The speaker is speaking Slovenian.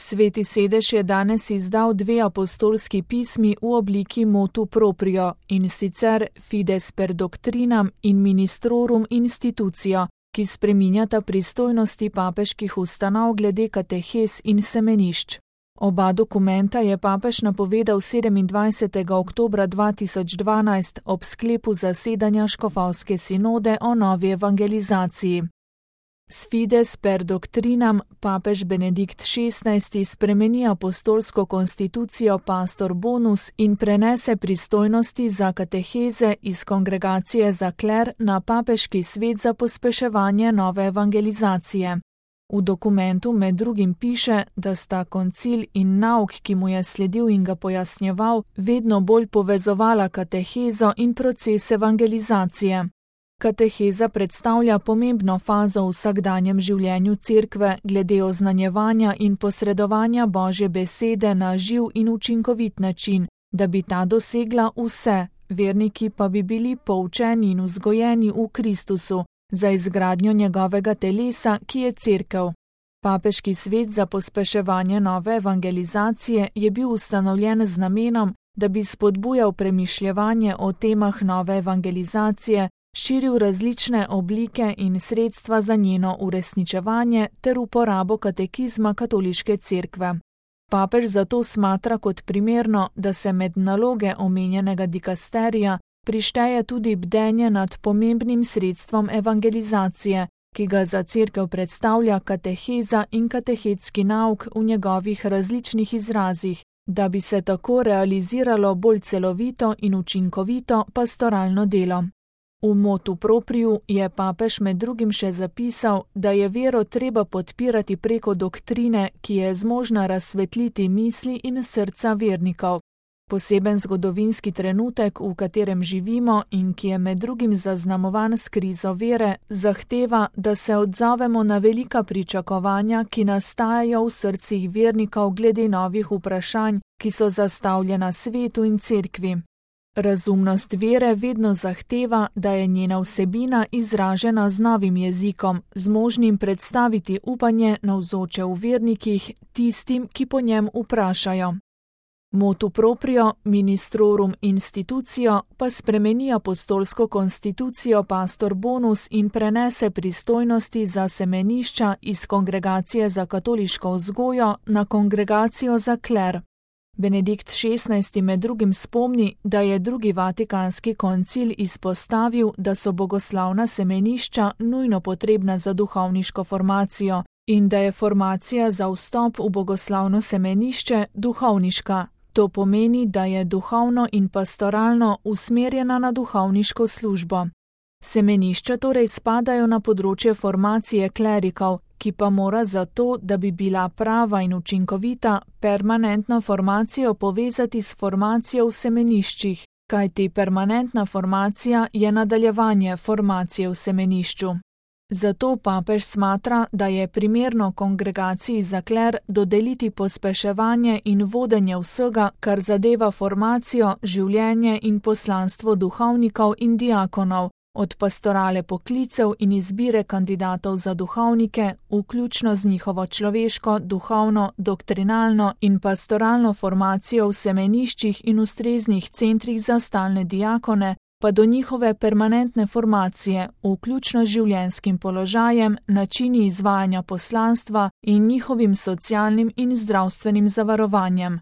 Sveti sedež je danes izdal 2 apostolski pismi v obliki motu proprio, in sicer Fides per doctrinam in Ministrorum institutio, ki spreminjata pristojnosti papeških ustanov glede katehez in semenišč. Oba dokumenta je papež napovedal 27. oktobra 2012 ob sklepu zasedanja škofovske sinode o novi evangelizaciji. S Fides per doctrinam papež Benedikt XVI spremeni apostolsko konstitucijo Pastor Bonus in prenese pristojnosti za kateheze iz Kongregacije za kler na papeški svet za pospeševanje nove evangelizacije. V dokumentu med drugim piše, da sta koncil in nauk, ki mu je sledil in ga pojasnjeval, vedno bolj povezovala katehezo in proces evangelizacije. Kateheza predstavlja pomembno fazo v vsakdanjem življenju cerkve glede oznanjevanja in posredovanja Božje besede na živ in učinkovit način, da bi ta dosegla vse, verniki pa bi bili poučeni in vzgojeni v Kristusu, za izgradnjo njegovega telesa, ki je cerkev. Papeški svet za pospeševanje nove evangelizacije je bil ustanovljen z namenom, da bi spodbujal premišljevanje o temah nove evangelizacije, širil različne oblike in sredstva za njeno uresničevanje ter uporabo katekizma katoliške cerkve. Papež zato smatra kot primerno, da se med naloge omenjenega dikasterija prišteje tudi bdenje nad pomembnim sredstvom evangelizacije, ki ga za cerkev predstavlja kateheza in katehetski nauk v njegovih različnih izrazih, da bi se tako realiziralo bolj celovito in učinkovito pastoralno delo. V motu propriu je papež med drugim še zapisal, da je vero treba podpirati preko doktrine, ki je zmožna razsvetliti misli in srca vernikov. Poseben zgodovinski trenutek, v katerem živimo in ki je med drugim zaznamovan s krizo vere, zahteva, da se odzovemo na velika pričakovanja, ki nastajajo v srcih vernikov glede novih vprašanj, ki so zastavljena svetu in cerkvi. Razumnost vere vedno zahteva, da je njena vsebina izražena z novim jezikom, zmožnim predstaviti upanje navzoče v vernikih tistim, ki po njem vprašajo. Motu proprio Ministrorum institutio pa spremeni apostolsko konstitucijo Pastor Bonus in prenese pristojnosti za semenišča iz Kongregacije za katoliško vzgojo na Kongregacijo za kler. Benedikt XVI med drugim spomni, da je drugi vatikanski koncil izpostavil, da so bogoslavna semenišča nujno potrebna za duhovniško formacijo in da je formacija za vstop v bogoslavno semenišče duhovniška. To pomeni, da je duhovno in pastoralno usmerjena na duhovniško službo. Semenišča torej spadajo na področje formacije klerikov, ki pa mora zato, da bi bila prava in učinkovita, permanentno formacijo povezati s formacijo v semeniščih, kajti permanentna formacija je nadaljevanje formacije v semenišču. Zato papež smatra, da je primerno Kongregaciji za kler dodeliti pospeševanje in vodenje vsega, kar zadeva formacijo, življenje in poslanstvo duhovnikov in diakonov, od pastorale poklicev in izbire kandidatov za duhovnike, vključno z njihovo človeško, duhovno, doktrinalno in pastoralno formacijo v semeniščih in ustreznih centrih za stalne diakone, pa do njihove permanentne formacije, vključno z življenjskim položajem, načini izvajanja poslanstva in njihovim socialnim in zdravstvenim zavarovanjem.